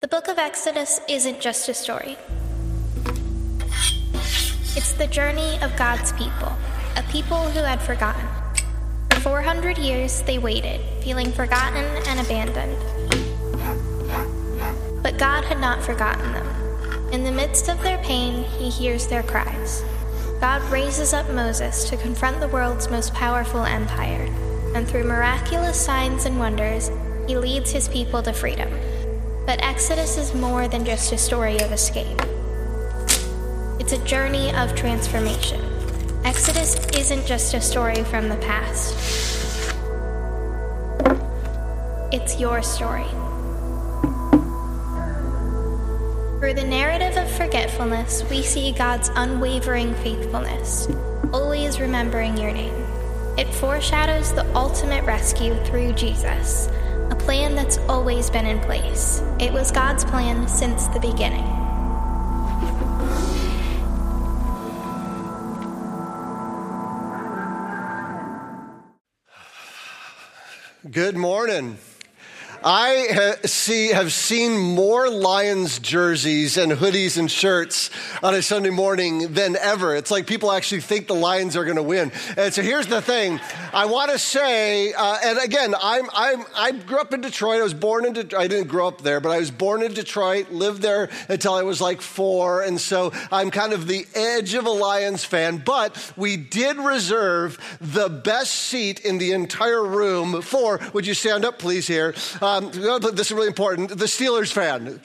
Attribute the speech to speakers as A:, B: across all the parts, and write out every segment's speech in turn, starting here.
A: The book of Exodus isn't just a story. It's the journey of God's people, a people who had forgotten. For 400 years, they waited, feeling forgotten and abandoned. But God had not forgotten them. In the midst of their pain, he hears their cries. God raises up Moses to confront the world's most powerful empire, and through miraculous signs and wonders, he leads his people to freedom. But Exodus is more than just a story of escape. It's a journey of transformation. Exodus isn't just a story from the past. It's your story. Through the narrative of forgetfulness, we see God's unwavering faithfulness, always remembering your name. It foreshadows the ultimate rescue through Jesus, a plan that's always been in place. It was God's plan since the beginning.
B: Good morning. I have seen more Lions jerseys and hoodies and shirts on a Sunday morning than ever. It's like people actually think the Lions are going to win. And so here's the thing. I want to say, and again, I grew up in Detroit. I was born in Detroit. I didn't grow up there, but I was born in Detroit, lived there until I was like 4. And so I'm kind of the edge of a Lions fan. But we did reserve the best seat in the entire room for, would you stand up, please, here? This is really important, the Steelers fan.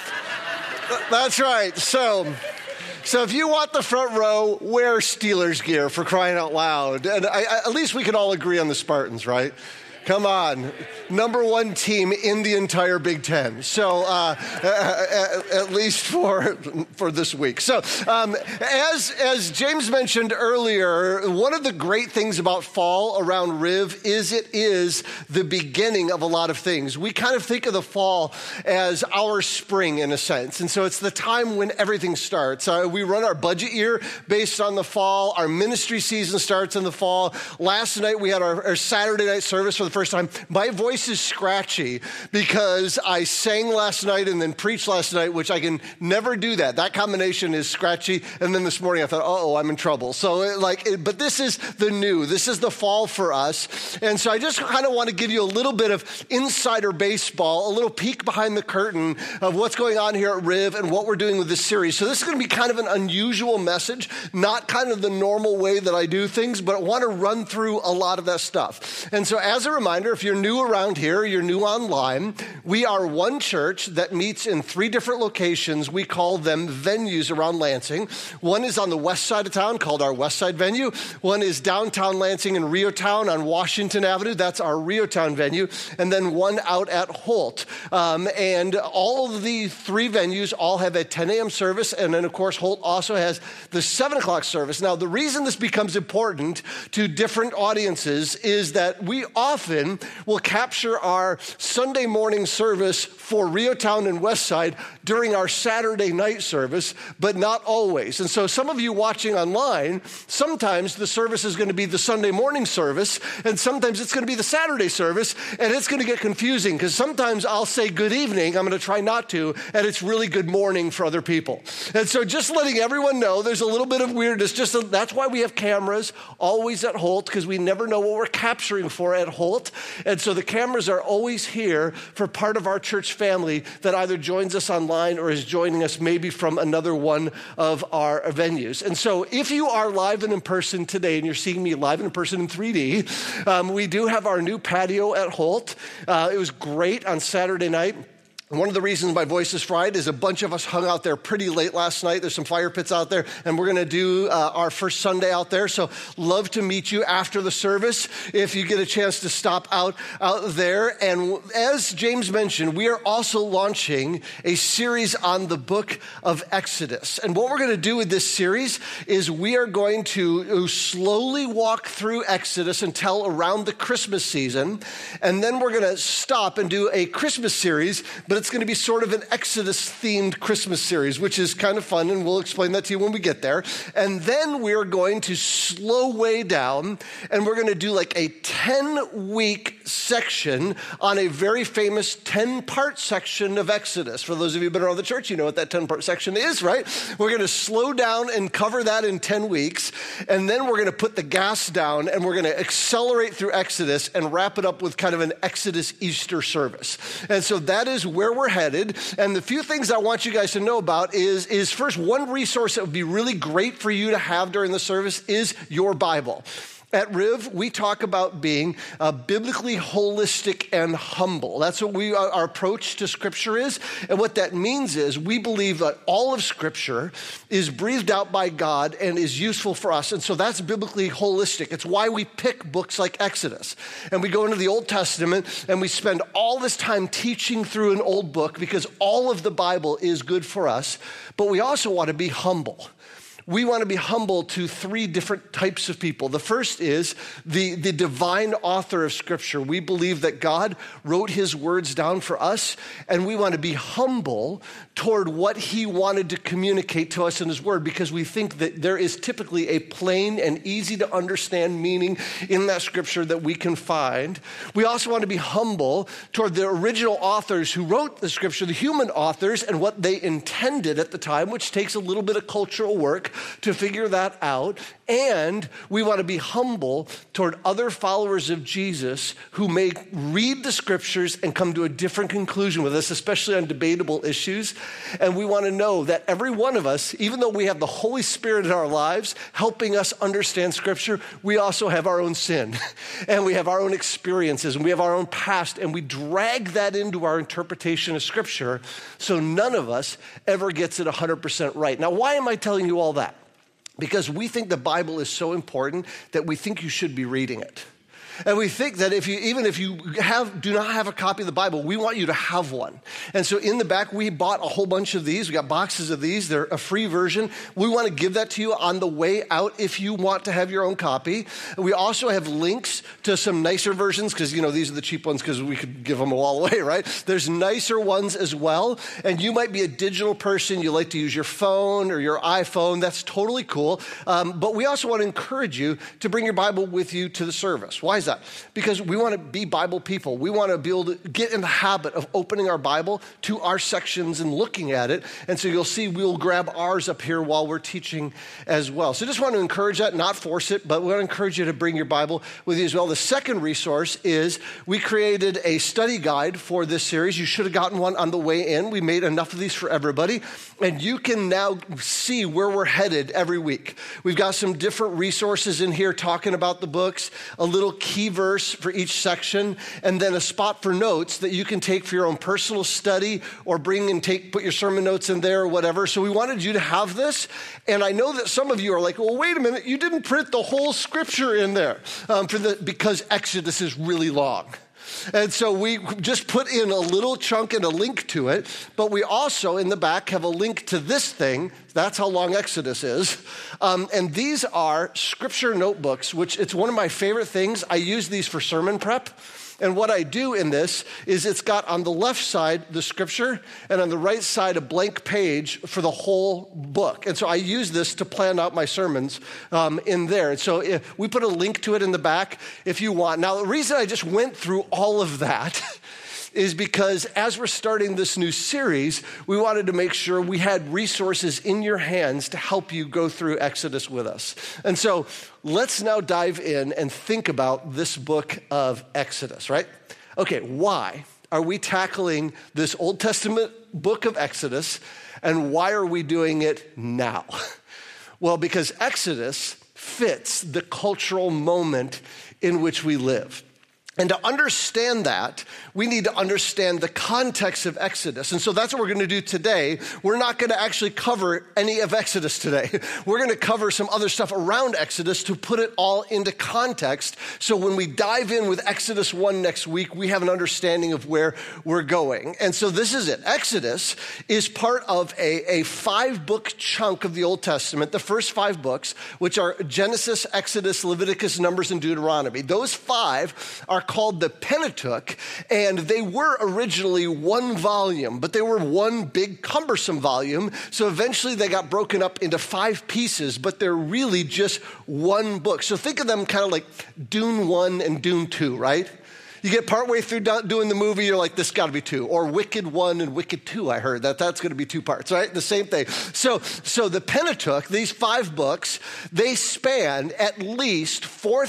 B: That's right. So if you want the front row, wear Steelers gear, for crying out loud. And at least we can all agree on the Spartans, right? Come on. Number 1 team in the entire Big Ten. So at least for this week. So as James mentioned earlier, one of the great things about fall around Riv is it is the beginning of a lot of things. We kind of think of the fall as our spring in a sense. And so it's the time when everything starts. We run our budget year based on the fall. Our ministry season starts in the fall. Last night we had our Saturday night service for the first time. My voice is scratchy because I sang last night and then preached last night, which I can never do that. That combination is scratchy. And then this morning I thought, I'm in trouble. So but this is the new. This is the fall for us. And so I just kind of want to give you a little bit of insider baseball, a little peek behind the curtain of what's going on here at Riv and what we're doing with this series. So this is going to be kind of an unusual message, not kind of the normal way that I do things, but I want to run through a lot of that stuff. And so as a reminder, if you're new around here, you're new online, we are one church that meets in 3 different locations. We call them venues around Lansing. One is on the west side of town called our West Side venue. One is downtown Lansing in Riotown on Washington Avenue. That's our Riotown venue. And then one out at Holt. And all of the 3 venues all have a 10 a.m. service. And then, of course, Holt also has the 7 o'clock service. Now, the reason this becomes important to different audiences is that we often will capture our Sunday morning service for Riotown and Westside during our Saturday night service, but not always. And so some of you watching online, sometimes the service is going to be the Sunday morning service, and sometimes it's going to be the Saturday service, and it's going to get confusing because sometimes I'll say good evening, I'm going to try not to, and it's really good morning for other people. And so just letting everyone know there's a little bit of weirdness. That's why we have cameras always at Holt, because we never know what we're capturing for at Holt. And so the cameras are always here for part of our church family that either joins us online or is joining us maybe from another one of our venues. And so if you are live and in person today and you're seeing me live and in person in 3D, we do have our new patio at Holt. It was great on Saturday night. One of the reasons my voice is fried is a bunch of us hung out there pretty late last night. There's some fire pits out there, and we're going to do our first Sunday out there. So love to meet you after the service if you get a chance to stop out there. And as James mentioned, we are also launching a series on the book of Exodus. And what we're going to do with this series is we are going to slowly walk through Exodus until around the Christmas season. And then we're going to stop and do a Christmas series. But but it's going to be sort of an Exodus-themed Christmas series, which is kind of fun, and we'll explain that to you when we get there. And then we're going to slow way down, and we're going to do like a 10-week section on a very famous 10-part section of Exodus. For those of you who've been around the church, you know what that 10-part section is, right? We're going to slow down and cover that in 10 weeks, and then we're going to put the gas down, and we're going to accelerate through Exodus and wrap it up with kind of an Exodus Easter service. And so that is where we're headed. And the few things I want you guys to know about is first, one resource that would be really great for you to have during the service is your Bible. At Riv, we talk about being biblically holistic and humble. That's what our approach to Scripture is. And what that means is we believe that all of Scripture is breathed out by God and is useful for us. And so that's biblically holistic. It's why we pick books like Exodus. And we go into the Old Testament and we spend all this time teaching through an old book because all of the Bible is good for us. But we also want to be humble. We want to be humble to three different types of people. The first is the divine author of Scripture. We believe that God wrote his words down for us, and we want to be humble toward what he wanted to communicate to us in his word, because we think that there is typically a plain and easy to understand meaning in that Scripture that we can find. We also want to be humble toward the original authors who wrote the Scripture, the human authors, and what they intended at the time, which takes a little bit of cultural work to figure that out. And we want to be humble toward other followers of Jesus who may read the Scriptures and come to a different conclusion with us, especially on debatable issues. And we want to know that every one of us, even though we have the Holy Spirit in our lives helping us understand Scripture, we also have our own sin and we have our own experiences and we have our own past, and we drag that into our interpretation of Scripture, so none of us ever gets it 100% right. Now, why am I telling you all that? Because we think the Bible is so important that we think you should be reading it. And we think that even if you do not have a copy of the Bible, we want you to have one. And so in the back, we bought a whole bunch of these. We got boxes of these. They're a free version. We want to give that to you on the way out if you want to have your own copy. We also have links to some nicer versions because, these are the cheap ones because we could give them all away, right? There's nicer ones as well. And you might be a digital person. You like to use your phone or your iPhone. That's totally cool. But we also want to encourage you to bring your Bible with you to the service. Why is that? Because we want to be Bible people. We want to be able to get in the habit of opening our Bible to our sections and looking at it. And so you'll see we'll grab ours up here while we're teaching as well. So just want to encourage that, not force it, but we want to encourage you to bring your Bible with you as well. The second resource is we created a study guide for this series. You should have gotten one on the way in. We made enough of these for everybody. And you can now see where we're headed every week. We've got some different resources in here talking about the books, a little key verse for each section, and then a spot for notes that you can take for your own personal study or bring and put your sermon notes in there or whatever. So we wanted you to have this. And I know that some of you are like, well, wait a minute, you didn't print the whole Scripture in there because Exodus is really long. And so we just put in a little chunk and a link to it, but we also in the back have a link to this thing. That's how long Exodus is. And these are Scripture notebooks, which it's one of my favorite things. I use these for sermon prep. And what I do in this is it's got on the left side the Scripture and on the right side a blank page for the whole book. And so I use this to plan out my sermons in there. And so we put a link to it in the back if you want. Now, the reason I just went through all of that is because as we're starting this new series, we wanted to make sure we had resources in your hands to help you go through Exodus with us. And so let's now dive in and think about this book of Exodus, right? Okay, why are we tackling this Old Testament book of Exodus, and why are we doing it now? Well, because Exodus fits the cultural moment in which we live. And to understand that, we need to understand the context of Exodus. And so that's what we're going to do today. We're not going to actually cover any of Exodus today. We're going to cover some other stuff around Exodus to put it all into context. So when we dive in with Exodus 1 next week, we have an understanding of where we're going. And so this is it. Exodus is part of a 5-book chunk of the Old Testament, the first 5 books, which are Genesis, Exodus, Leviticus, Numbers, and Deuteronomy. Those 5 are called the Pentateuch, and they were originally one volume, but they were one big cumbersome volume, so eventually they got broken up into 5 pieces, but they're really just one book. So think of them kind of like Dune 1 and Dune 2, right? You get partway through doing the movie, you're like, this got to be 2. Or Wicked 1 and Wicked 2, I heard that's going to be 2 parts, right? The same thing. So the Pentateuch, these 5 books, they span at least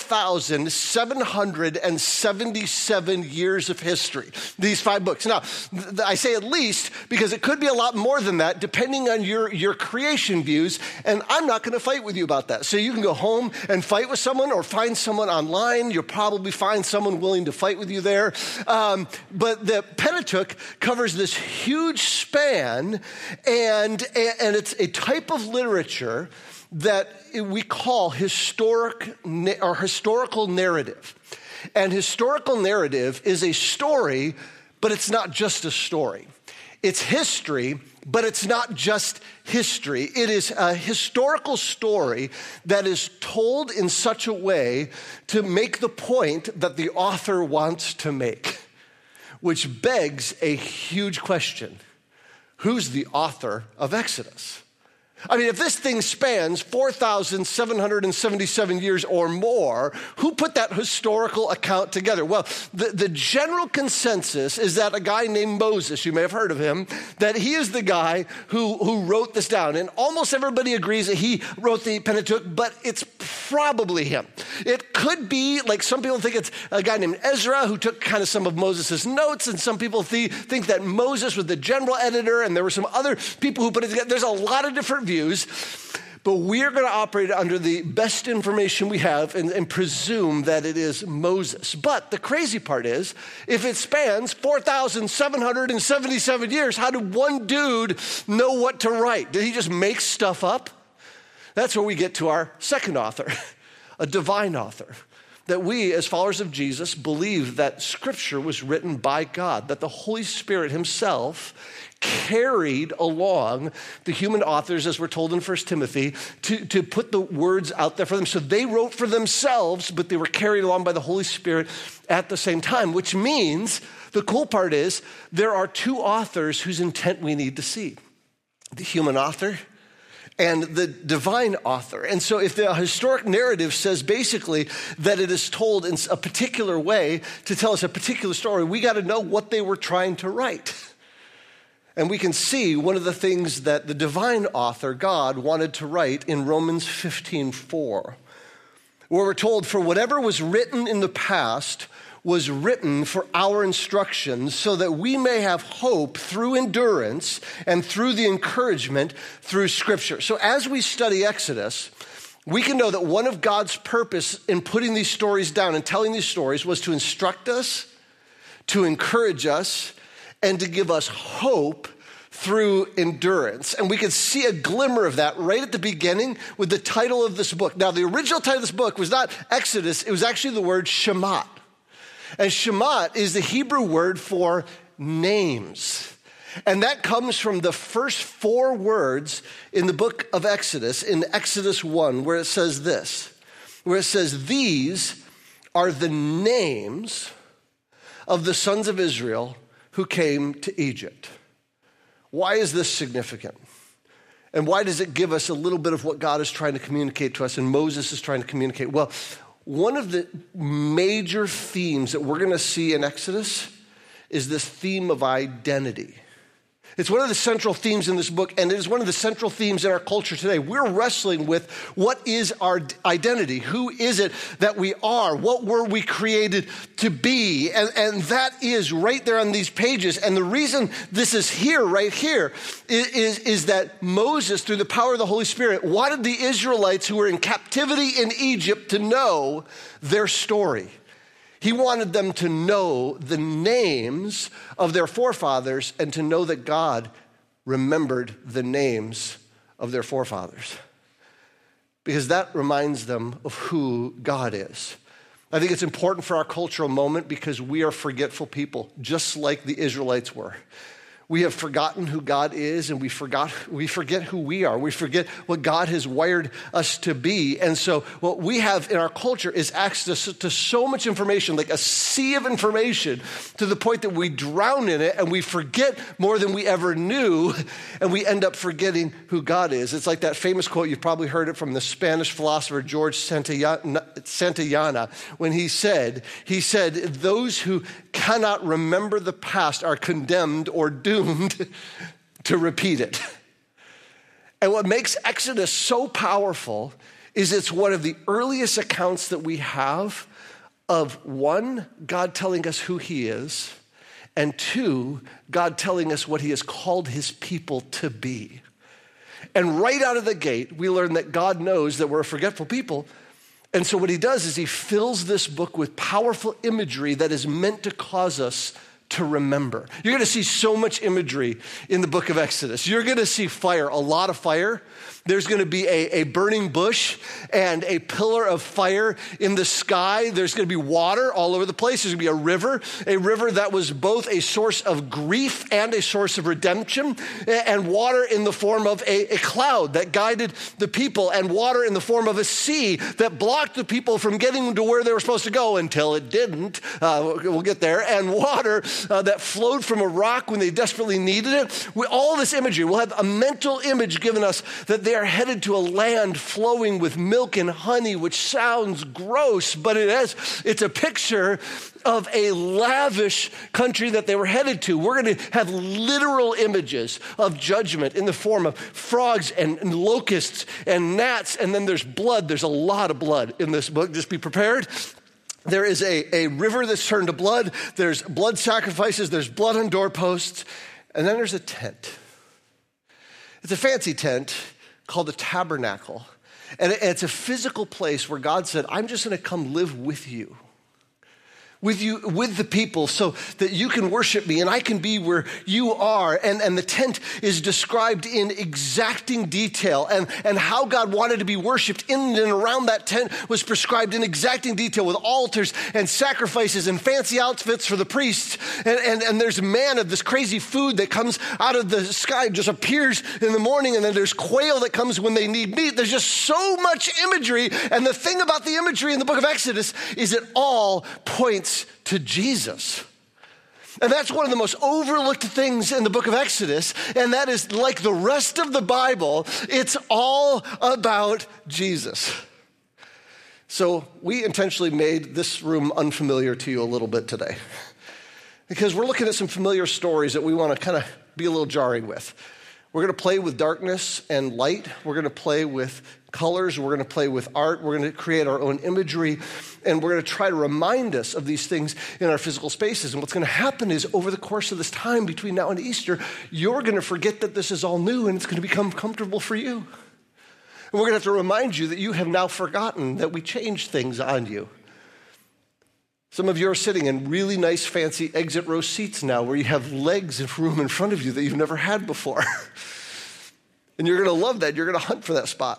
B: 4,777 years of history, these 5 books. Now, I say at least because it could be a lot more than that, depending on your creation views, and I'm not going to fight with you about that. So you can go home and fight with someone or find someone online. You'll probably find someone willing to fight with you there. But the Pentateuch covers this huge span, and it's a type of literature that we call historical narrative. And historical narrative is a story, but it's not just a story. It's history, but it's not just history. It is a historical story that is told in such a way to make the point that the author wants to make, which begs a huge question. Who's the author of Exodus? I mean, if this thing spans 4,777 years or more, who put that historical account together? Well, the general consensus is that a guy named Moses, you may have heard of him, that he is the guy who wrote this down. And almost everybody agrees that he wrote the Pentateuch, but it's probably him. It could be, like some people think it's a guy named Ezra who took kind of some of Moses' notes, and some people think that Moses was the general editor, and there were some other people who put it together. There's a lot of different views, but we're going to operate under the best information we have and presume that it is Moses. But the crazy part is, if it spans 4,777 years, how did one dude know what to write? Did he just make stuff up? That's where we get to our second author, a divine author. That we, as followers of Jesus, believe that Scripture was written by God, that the Holy Spirit himself carried along the human authors, as we're told in 1 Timothy, to put the words out there for them. So they wrote for themselves, but they were carried along by the Holy Spirit at the same time, which means the cool part is there are 2 authors whose intent we need to see. The human author and the divine author. And so if the historic narrative says basically that it is told in a particular way to tell us a particular story, we got to know what they were trying to write. And we can see one of the things that the divine author, God, wanted to write in Romans 15:4, where we're told, for whatever was written in the past was written for our instruction, so that we may have hope through endurance and through the encouragement through Scripture. So as we study Exodus, we can know that one of God's purpose in putting these stories down and telling these stories was to instruct us, to encourage us, and to give us hope through endurance. And we can see a glimmer of that right at the beginning with the title of this book. Now, the original title of this book was not Exodus, it was actually the word Shemot. And Shemot is the Hebrew word for names. And that comes from the first 4 words in the book of Exodus, in Exodus 1, where it says this, where it says, these are the names of the sons of Israel who came to Egypt. Why is this significant? And why does it give us a little bit of what God is trying to communicate to us and Moses is trying to communicate? Well, one of the major themes that we're going to see in Exodus is this theme of identity. It's one of the central themes in this book, and it is one of the central themes in our culture today. We're wrestling with what is our identity? Who is it that we are? What were we created to be? And that is right there on these pages. And the reason this is here, right here, is that Moses, through the power of the Holy Spirit, wanted the Israelites who were in captivity in Egypt to know their story. He wanted them to know the names of their forefathers and to know that God remembered the names of their forefathers, because that reminds them of who God is. I think it's important for our cultural moment because we are forgetful people, just like the Israelites were. We have forgotten who God is, and we forget who we are. We forget what God has wired us to be. And so what we have in our culture is access to so much information, like a sea of information, to the point that we drown in it and we forget more than we ever knew, and we end up forgetting who God is. It's like that famous quote, you've probably heard it from the Spanish philosopher George Santayana, when he said, those who cannot remember the past are condemned or doomed to repeat it. And what makes Exodus so powerful is it's one of the earliest accounts that we have of, one, God telling us who he is, and two, God telling us what he has called his people to be. And right out of the gate, we learn that God knows that we're a forgetful people. And so what he does is he fills this book with powerful imagery that is meant to cause us to remember. You're going to see so much imagery in the book of Exodus. You're going to see fire, a lot of fire. There's going to be a burning bush and a pillar of fire in the sky. There's going to be water all over the place. There's going to be a river that was both a source of grief and a source of redemption, and water in the form of a cloud that guided the people, and water in the form of a sea that blocked the people from getting to where they were supposed to go until it didn't. We'll get there. And water that flowed from a rock when they desperately needed it. All this imagery, we'll have a mental image given us that they are headed to a land flowing with milk and honey, which sounds gross, but it's a picture of a lavish country that they were headed to. We're going to have literal images of judgment in the form of frogs and locusts and gnats, and then there's blood. There's a lot of blood in this book. Just be prepared. There is a river that's turned to blood. There's blood sacrifices. There's blood on doorposts. And then there's a tent. It's a fancy tent called the tabernacle. And it's a physical place where God said, I'm just going to come live with you, with the people, so that you can worship me and I can be where you are. And the tent is described in exacting detail, and how God wanted to be worshiped in and around that tent was prescribed in exacting detail, with altars and sacrifices and fancy outfits for the priests. And there's manna, this crazy food that comes out of the sky, just appears in the morning, and then there's quail that comes when they need meat. There's just so much imagery. And the thing about the imagery in the book of Exodus is it all points to Jesus. And that's one of the most overlooked things in the book of Exodus. And that is, like the rest of the Bible, it's all about Jesus. So we intentionally made this room unfamiliar to you a little bit today, because we're looking at some familiar stories that we want to kind of be a little jarring with. We're going to play with darkness and light. We're going to play with colors. We're going to play with art. We're going to create our own imagery. And we're going to try to remind us of these things in our physical spaces. And what's going to happen is, over the course of this time between now and Easter, you're going to forget that this is all new, and it's going to become comfortable for you. And we're going to have to remind you that you have now forgotten that we changed things on you. Some of you are sitting in really nice, fancy exit row seats now, where you have legs and room in front of you that you've never had before. And you're going to love that. You're going to hunt for that spot.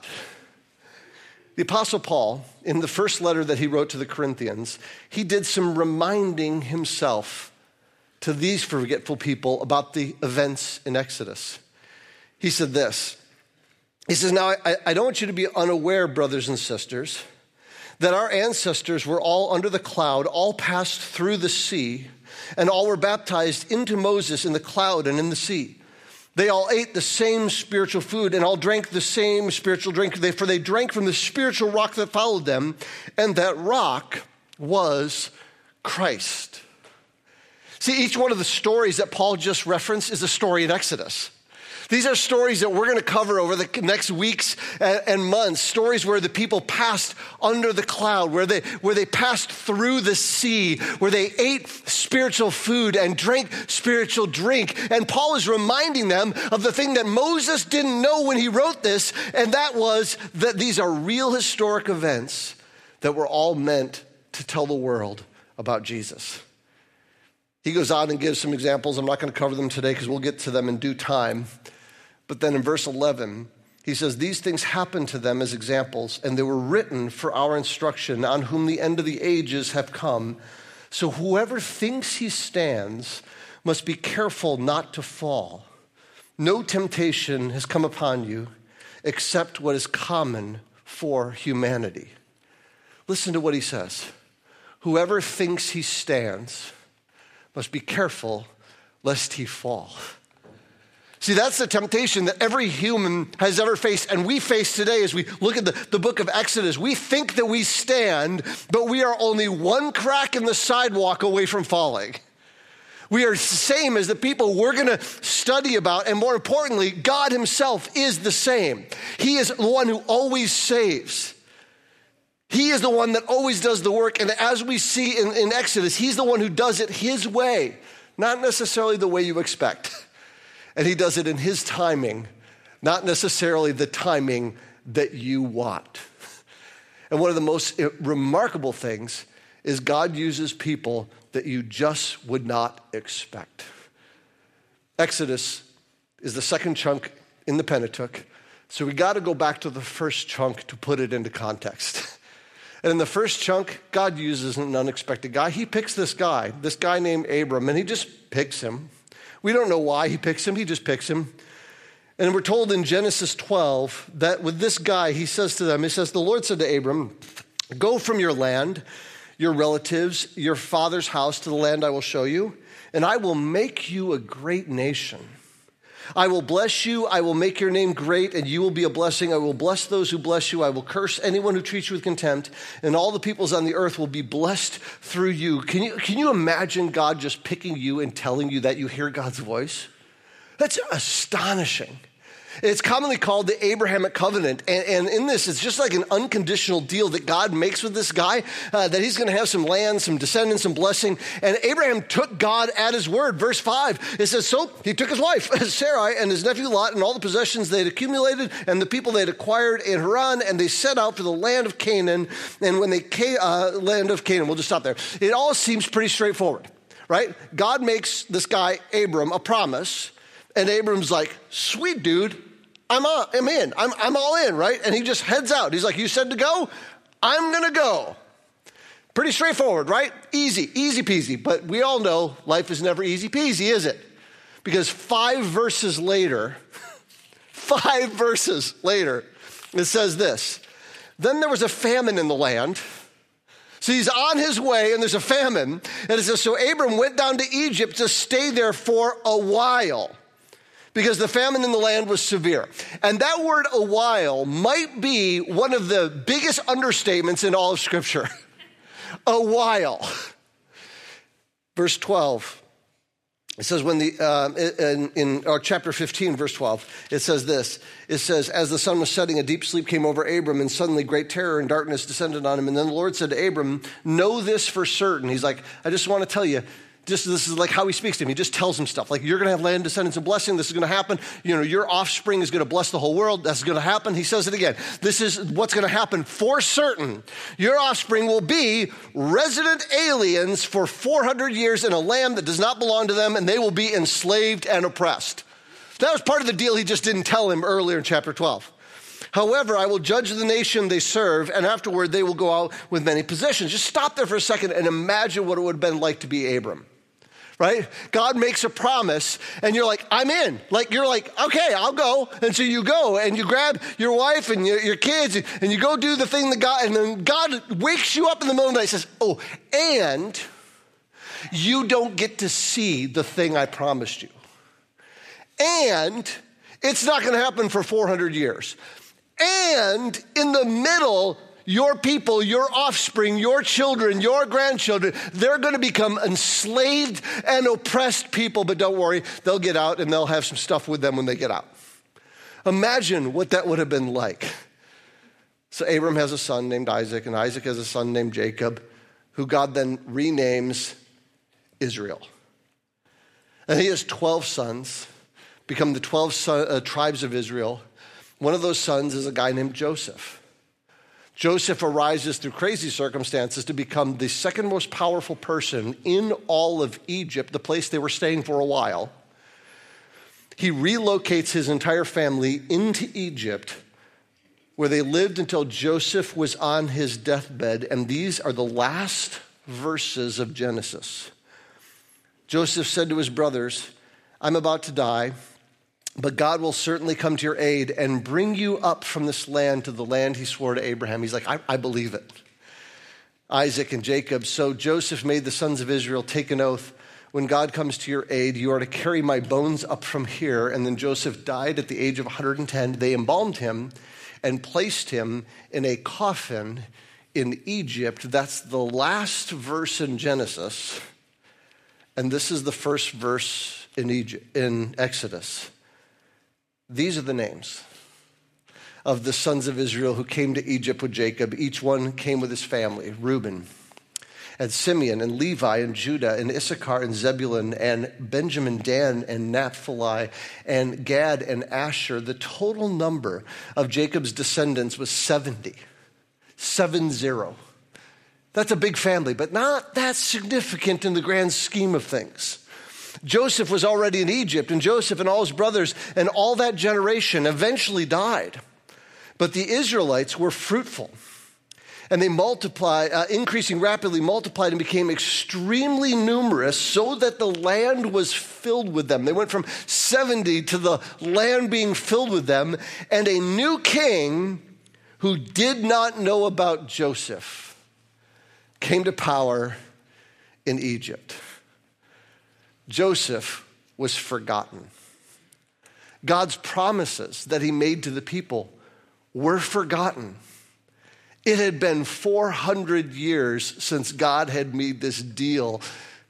B: The Apostle Paul, in the first letter that he wrote to the Corinthians, he did some reminding himself to these forgetful people about the events in Exodus. He said this. He says, now I don't want you to be unaware, brothers and sisters, that our ancestors were all under the cloud, all passed through the sea, and all were baptized into Moses in the cloud and in the sea. They all ate the same spiritual food and all drank the same spiritual drink, for they drank from the spiritual rock that followed them, and that rock was Christ. See, each one of the stories that Paul just referenced is a story in Exodus. These are stories that we're going to cover over the next weeks and months, stories where the people passed under the cloud, where they passed through the sea, where they ate spiritual food and drank spiritual drink. And Paul is reminding them of the thing that Moses didn't know when he wrote this, and that was that these are real historic events that were all meant to tell the world about Jesus. He goes on and gives some examples. I'm not going to cover them today because we'll get to them in due time. But then in verse 11, he says, these things happened to them as examples, and they were written for our instruction, on whom the end of the ages have come. So whoever thinks he stands must be careful not to fall. No temptation has come upon you except what is common for humanity. Listen to what he says. Whoever thinks he stands must be careful lest he fall. See, that's the temptation that every human has ever faced, and we face today as we look at the book of Exodus. We think that we stand, but we are only one crack in the sidewalk away from falling. We are the same as the people we're going to study about, and more importantly, God himself is the same. He is the one who always saves. He is the one that always does the work, and as we see in Exodus, he's the one who does it his way, not necessarily the way you expect. And he does it in his timing, not necessarily the timing that you want. And one of the most remarkable things is God uses people that you just would not expect. Exodus is the second chunk in the Pentateuch, so we got to go back to the first chunk to put it into context. And in the first chunk, God uses an unexpected guy. He picks this guy named Abram, and he just picks him. We don't know why he picks him. He just picks him. And we're told in Genesis 12 that with this guy, he says to them, the Lord said to Abram, go from your land, your relatives, your father's house to the land I will show you, and I will make you a great nation. I will bless you. I will make your name great, and you will be a blessing. I will bless those who bless you. I will curse anyone who treats you with contempt, and all the peoples on the earth will be blessed through you. Can you imagine God just picking you and telling you that you hear God's voice? That's astonishing. It's commonly called the Abrahamic covenant. And in this, it's just like an unconditional deal that God makes with this guy, that he's going to have some land, some descendants, some blessing. And Abraham took God at his word. Verse 5, it says, so he took his wife, Sarai, and his nephew Lot, and all the possessions they had accumulated, and the people they had acquired in Haran, and they set out for the land of Canaan. And when they came, land of Canaan, we'll just stop there. It all seems pretty straightforward, right? God makes this guy, Abram, a promise, and Abram's like, sweet dude, I'm in. I'm all in, right? And he just heads out. He's like, you said to go? I'm going to go. Pretty straightforward, right? Easy peasy. But we all know life is never easy peasy, is it? Because 5 verses later, it says this. Then there was a famine in the land. So he's on his way and there's a famine. And it says, so Abram went down to Egypt to stay there for a while, because the famine in the land was severe. And that word a while might be one of the biggest understatements in all of Scripture. A while. Verse 12. It says in chapter 15, verse 12, it says this. It says, as the sun was setting, a deep sleep came over Abram, and suddenly great terror and darkness descended on him. And then the Lord said to Abram, know this for certain. He's like, I just want to tell you, this is like how he speaks to him. He just tells him stuff like, you're going to have land, descendants, and blessing. This is going to happen. Your offspring is going to bless the whole world. That's going to happen. He says it again. This is what's going to happen for certain. Your offspring will be resident aliens for 400 years in a land that does not belong to them, and they will be enslaved and oppressed. That was part of the deal he just didn't tell him earlier in chapter 12. However, I will judge the nation they serve, and afterward they will go out with many possessions. Just stop there for a second and imagine what it would have been like to be Abram. Right? God makes a promise and you're like, I'm in. You're like, okay, I'll go. And so you go and you grab your wife and your kids and you go do the thing that God, and then God wakes you up in the middle of the night and says, oh, and you don't get to see the thing I promised you. And it's not going to happen for 400 years. And in the middle, your people, your offspring, your children, your grandchildren, they're going to become enslaved and oppressed people. But don't worry, they'll get out and they'll have some stuff with them when they get out. Imagine what that would have been like. So Abram has a son named Isaac, and Isaac has a son named Jacob, who God then renames Israel. And he has 12 sons, become the 12 tribes of Israel. One of those sons is a guy named Joseph. Joseph arises through crazy circumstances to become the second most powerful person in all of Egypt, the place they were staying for a while. He relocates his entire family into Egypt, where they lived until Joseph was on his deathbed. And these are the last verses of Genesis. Joseph said to his brothers, I'm about to die, but God will certainly come to your aid and bring you up from this land to the land he swore to Abraham. He's like, I believe it. Isaac and Jacob. So Joseph made the sons of Israel take an oath. When God comes to your aid, you are to carry my bones up from here. And then Joseph died at the age of 110. They embalmed him and placed him in a coffin in Egypt. That's the last verse in Genesis. And this is the first verse in Exodus. These are the names of the sons of Israel who came to Egypt with Jacob. Each one came with his family: Reuben and Simeon and Levi and Judah and Issachar and Zebulun and Benjamin, Dan and Naphtali and Gad and Asher. The total number of Jacob's descendants was 70. 70. That's a big family, but not that significant in the grand scheme of things. Joseph was already in Egypt, and Joseph and all his brothers and all that generation eventually died. But the Israelites were fruitful, and they increasing rapidly, multiplied and became extremely numerous, so that the land was filled with them. They went from 70 to the land being filled with them, and a new king who did not know about Joseph came to power in Egypt. Joseph was forgotten. God's promises that he made to the people were forgotten. It had been 400 years since God had made this deal.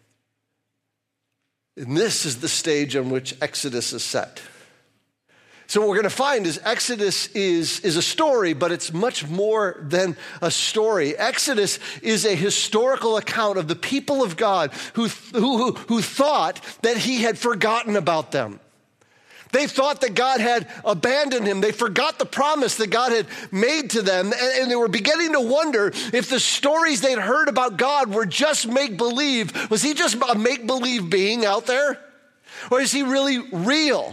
B: And this is the stage on which Exodus is set. So what we're going to find is Exodus is a story, but it's much more than a story. Exodus is a historical account of the people of God who thought that he had forgotten about them. They thought that God had abandoned him. They forgot the promise that God had made to them, and they were beginning to wonder if the stories they'd heard about God were just make-believe. Was he just a make-believe being out there? Or is he really real?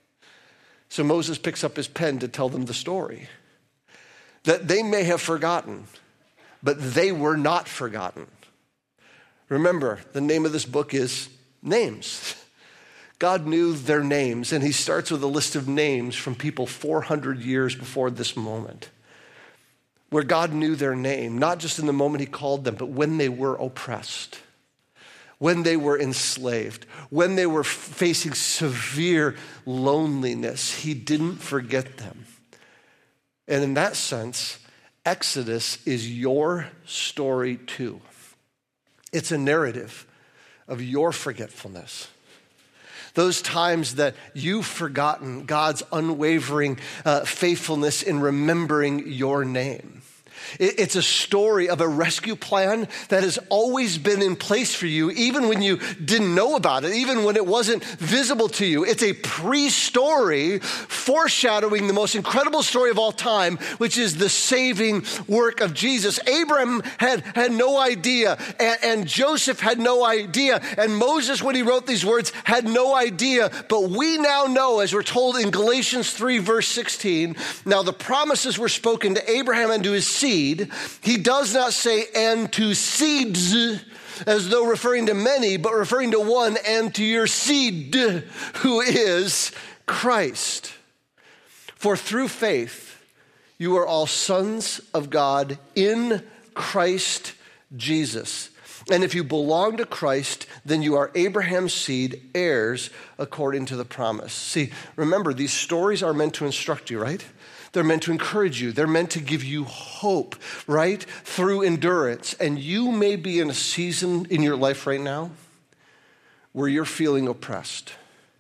B: So Moses picks up his pen to tell them the story. That they may have forgotten, but they were not forgotten. Remember, the name of this book is Names. God knew their names, and he starts with a list of names from people 400 years before this moment, where God knew their name, not just in the moment he called them, but when they were oppressed, when they were enslaved, when they were facing severe loneliness. He didn't forget them. And in that sense, Exodus is your story too. It's a narrative of your forgetfulness. Those times that you've forgotten God's unwavering faithfulness in remembering your name. It's a story of a rescue plan that has always been in place for you, even when you didn't know about it, even when it wasn't visible to you. It's a pre-story foreshadowing the most incredible story of all time, which is the saving work of Jesus. Abraham had no idea, and Joseph had no idea, and Moses, when he wrote these words, had no idea. But we now know, as we're told in Galatians 3, verse 16, now the promises were spoken to Abraham and to his seed. He does not say, and to seeds, as though referring to many, but referring to one, and to your seed, who is Christ. For through faith, you are all sons of God in Christ Jesus. And if you belong to Christ, then you are Abraham's seed, heirs according to the promise. See, remember, these stories are meant to instruct you, right? They're meant to encourage you. They're meant to give you hope, right? Through endurance. And you may be in a season in your life right now where you're feeling oppressed.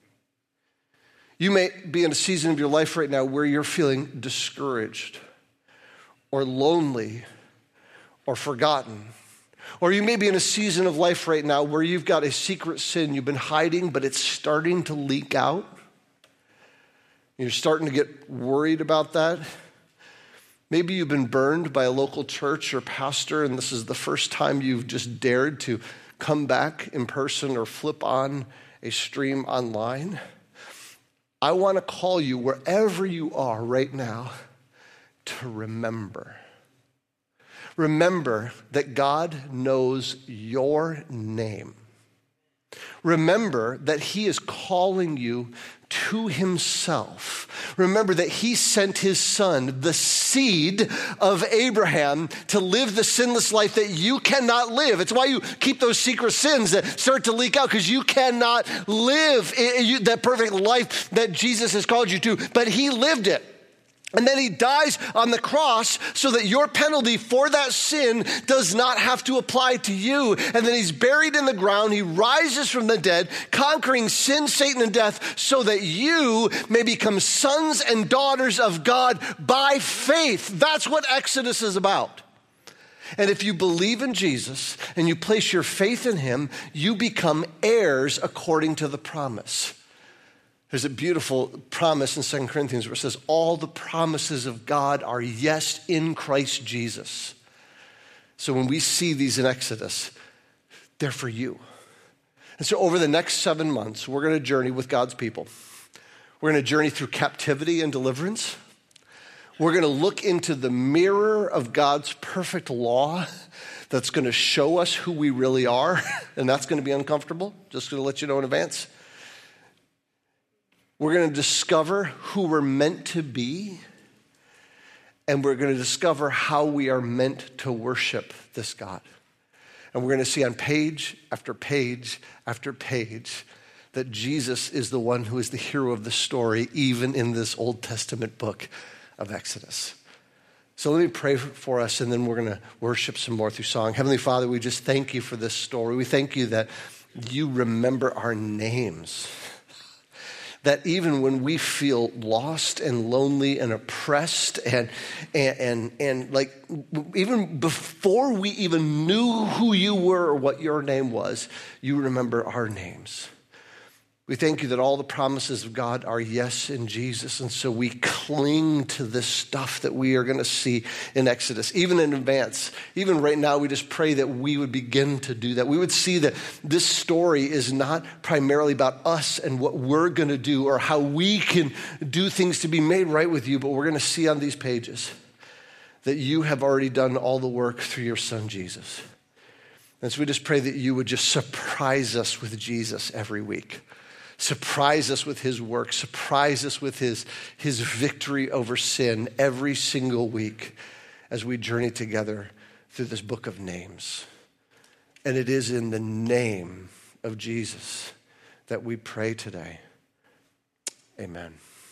B: You may be in a season of your life right now where you're feeling discouraged or lonely or forgotten. Or you may be in a season of life right now where you've got a secret sin you've been hiding, but it's starting to leak out. You're starting to get worried about that. Maybe you've been burned by a local church or pastor, and this is the first time you've just dared to come back in person or flip on a stream online. I want to call you, wherever you are right now, to remember. Remember that God knows your name. Remember that he is calling you to himself. Remember that he sent his son, the seed of Abraham, to live the sinless life that you cannot live. It's why you keep those secret sins that start to leak out, because you cannot live that perfect life that Jesus has called you to, but he lived it. And then he dies on the cross so that your penalty for that sin does not have to apply to you. And then he's buried in the ground. He rises from the dead, conquering sin, Satan, and death, so that you may become sons and daughters of God by faith. That's what Exodus is about. And if you believe in Jesus and you place your faith in him, you become heirs according to the promise. There's a beautiful promise in 2 Corinthians where it says, all the promises of God are yes in Christ Jesus. So when we see these in Exodus, they're for you. And so over the next 7 months, we're going to journey with God's people. We're going to journey through captivity and deliverance. We're going to look into the mirror of God's perfect law that's going to show us who we really are, and that's going to be uncomfortable. Just going to let you know in advance. We're going to discover who we're meant to be, and we're going to discover how we are meant to worship this God. And we're going to see on page after page after page that Jesus is the one who is the hero of the story, even in this Old Testament book of Exodus. So let me pray for us, and then we're going to worship some more through song. Heavenly Father, we just thank you for this story. We thank you that you remember our names. That even when we feel lost and lonely and oppressed and like even before we even knew who you were or what your name was, you remember our names. We thank you that all the promises of God are yes in Jesus. And so we cling to this stuff that we are going to see in Exodus, even in advance. Even right now, we just pray that we would begin to do that. We would see that this story is not primarily about us and what we're going to do or how we can do things to be made right with you, but we're going to see on these pages that you have already done all the work through your son, Jesus. And so we just pray that you would just surprise us with Jesus every week. Surprise us with his work. Surprise us with his victory over sin every single week as we journey together through this book of names. And it is in the name of Jesus that we pray today. Amen.